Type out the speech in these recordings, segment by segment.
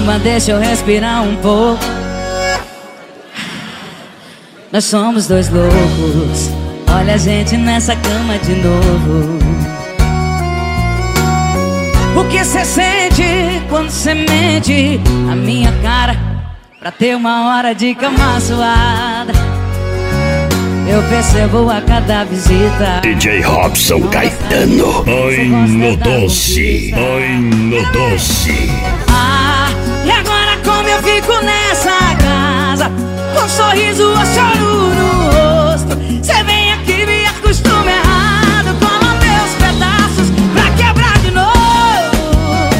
Calma, deixa eu respirar um pouco. Nós somos dois loucos. Olha a gente nessa cama de novo. O que cê sente quando cê mente a minha cara pra ter uma hora de cama suada? Eu percebo a cada visita. DJ Robson Caetano. Ai no doce, ai no doce. Ah, e agora como eu fico nessa casa, com um sorriso ou choro no rosto? Cê vem aqui, me acostuma errado, cola meus pedaços pra quebrar de novo.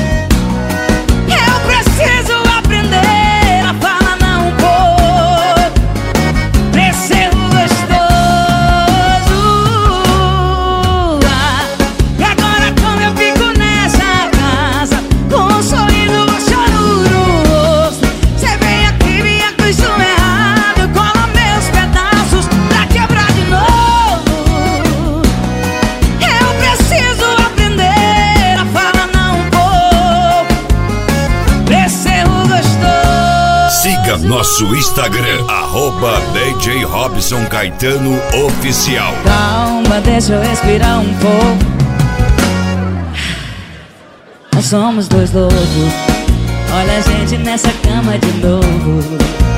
Eu preciso aprender a falar não um pouco pra ser gostoso. Ah, e agora como eu fico nessa casa, com um sorriso ou choro no rosto? Cê vem aqui, me acostuma errado, cola meus pedaços pra quebrar de novo. Eu preciso aprender a falar não um pouco pra ser gostoso. Siga nosso Instagram, @DJ Robson Caetano Oficial. Calma, deixa eu respirar um pouco. Nós somos dois loucos. Olha a gente nessa cama de novo.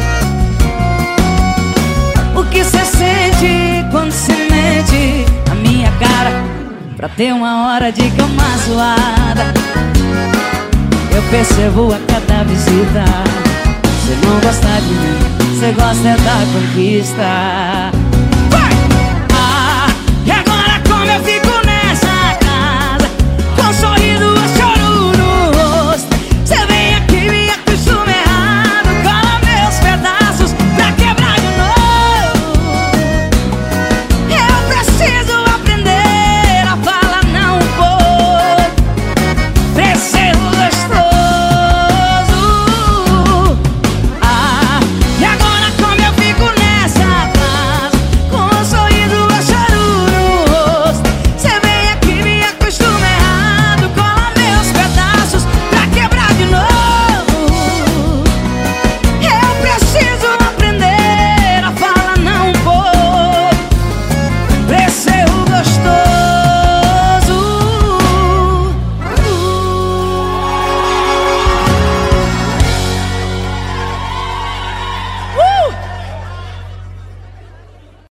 O que cê sente quando cê mente a minha cara pra ter uma hora de cama suada? Eu percebo a cada visita. Cê não gosta de mim, cê gosta é da conquista.